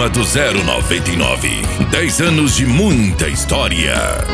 Sábado 099. 10 anos de muita história.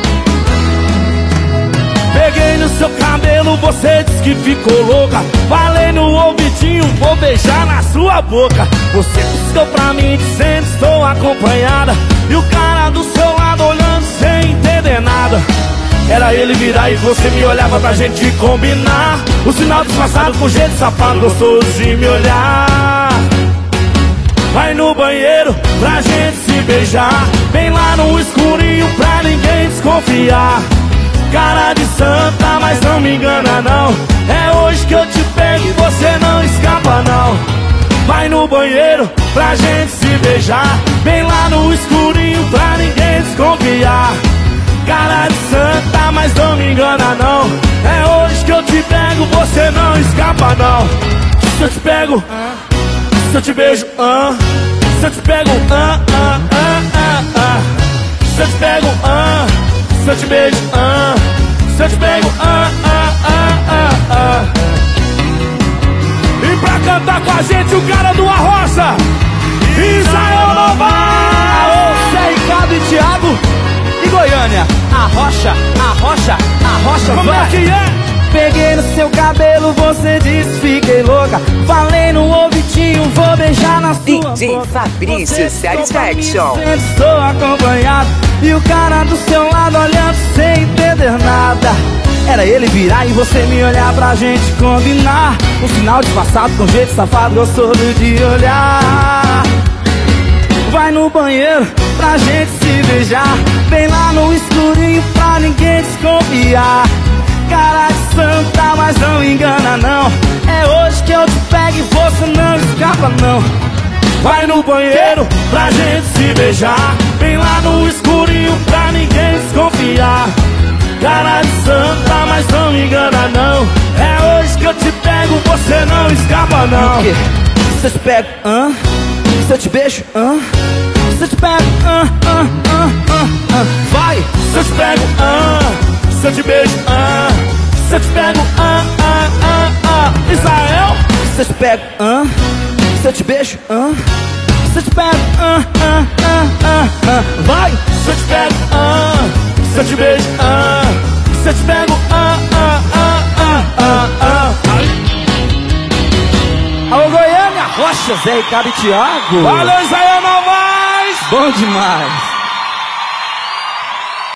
Peguei no seu cabelo, você disse que ficou louca. Falei no ouvidinho, vou beijar na sua boca. Você piscou pra mim dizendo estou acompanhada, e o cara do seu lado olhando sem entender nada. Era ele virar e você me olhava pra gente combinar. O sinal disfarçado com jeito safado, gostoso de me olhar. Vai no banheiro pra gente se beijar, bem lá no escurinho pra ninguém desconfiar. Cara de santa, mas não me engana não. É hoje que eu te pego e você não escapa não. Vai no banheiro pra gente se beijar, bem lá no escurinho pra ninguém desconfiar. Cara de santa, mas não me engana não. É hoje que eu te pego, você não escapa não. Se eu te pego, se eu te beijo, se eu te pego, se eu te pego, se eu te beijo, se eu te pego, E pra cantar com a gente o cara do Arrocha, Israel Novaes. Zé Ricardo e Thiago e Goiânia. Arrocha, arrocha, arrocha. Como é que é? Peguei no seu cabelo, você disse fiquei louca. Falei no ouvidinho, vou beijar na sua boca. DJ Fabrício Satisfaction. Estou acompanhado, e o cara do seu lado olhando sem entender nada. Era ele virar e você me olhar pra gente combinar. Um sinal disfarçado com jeito safado, gostoso de olhar. Vai no banheiro pra gente se beijar, bem lá no escurinho pra ninguém desconfiar. Cara de santa, mas não engana não. É hoje que eu te pego e você não escapa não. Vai no banheiro pra gente se beijar, bem lá no escurinho pra ninguém desconfiar. Cara de santa, mas não me engana não. É hoje que eu te pego, você não escapa não. O quê? Se eu te pego, se eu te beijo, se eu te pego, Vai! Se eu te pego, se eu te beijo, se eu te pego, Israel. se eu te pego, se eu te beijo, se eu te pego, Vai! Se eu te pego, se eu te beijo, se eu te pego, Alô Goiânia, Rocha, Zé Ricardo e Thiago. Valeu, Israel Novaes! Bom demais.